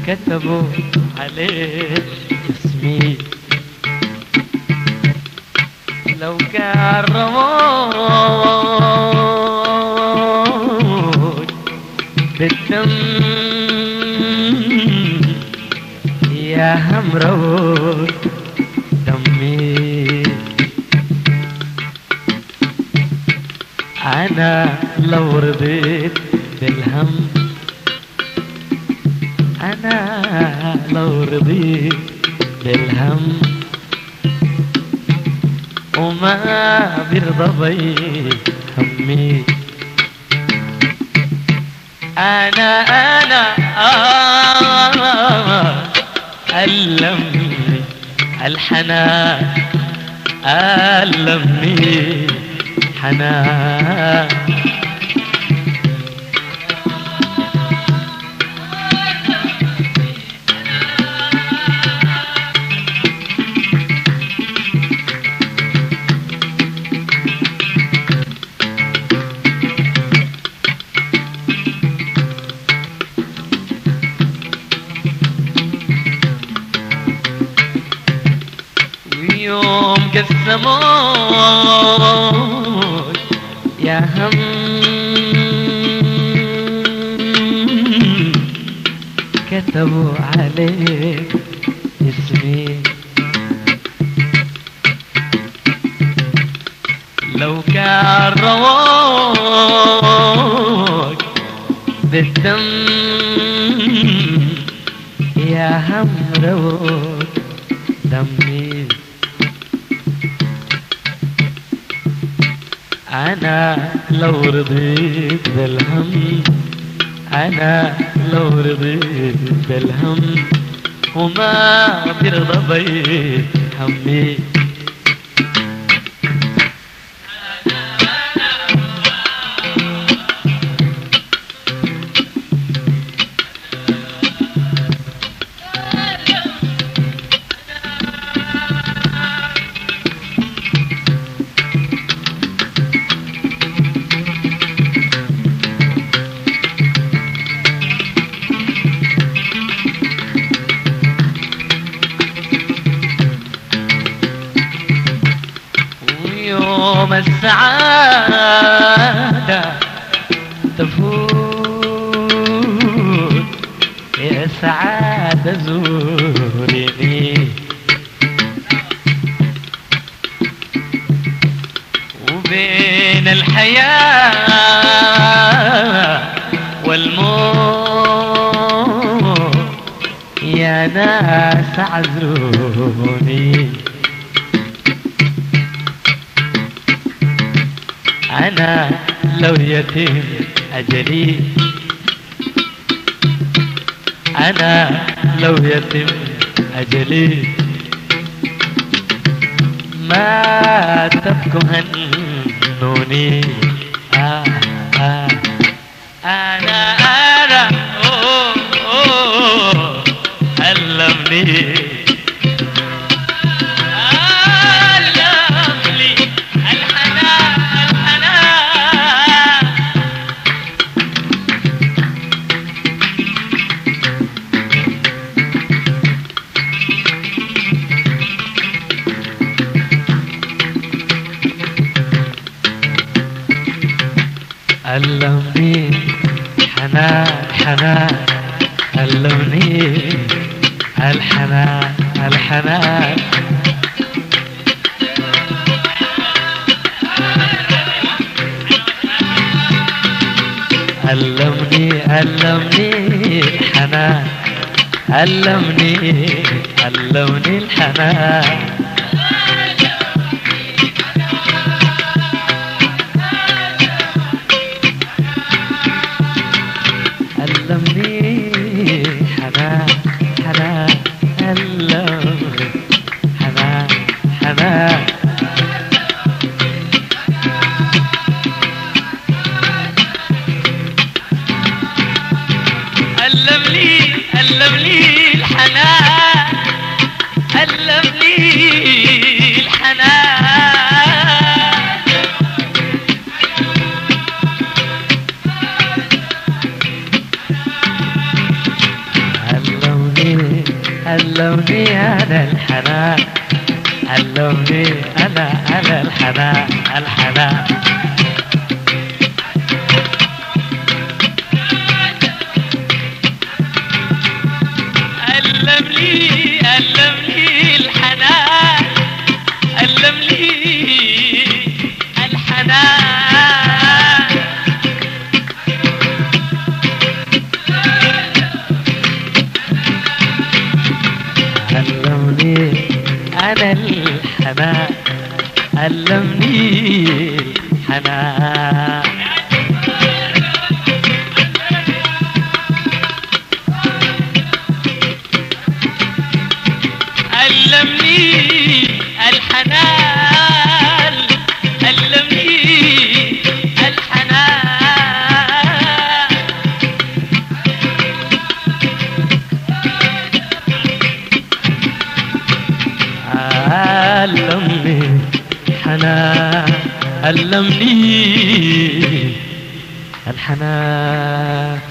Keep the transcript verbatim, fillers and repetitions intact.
كتبوا عليه اسمي، لو كان رموت بالدم يا هم روت دمي. أنا لو رضيت بالهم، أنا لو رضيت بالهم وما بيرضى بي همي. أنا أنا آه ألمني الحنان، ألمني حنان. يوم قسموك يا هم كتبوا عليك اسمي، لو كان رواك بالدم يا هم روك دمي. أنا لو رضيت بالهم، أنا لو رضيت بالهم وما بيرضى بي همي. يوم السعادة تفوت يا سعادة زوريني، وبين الحياة والموت يا ناس عذروني. أنا لو يتم أجلي، أنا لو يتم أجلي ما تبكوا هنوني. آه آه أنا أنا أوه أوه علمني علمني حنان حنان، علمني الحنان الحنان. علمني علمني الحنان، علمني علمني الحنان. علمني حنان حنان، علمني حنان حنان. علمني علمني الحنان، علمني الحنان. علمني علمني أنا الحنان، علمني أنا أنا الحنان الحنان. علمني علمني الحنان، علمني الحنان. علمني أنا الحنان، علمني الحنان. علمني الحنان، علمني الحنان. علمني الحنان، علمني الحنان.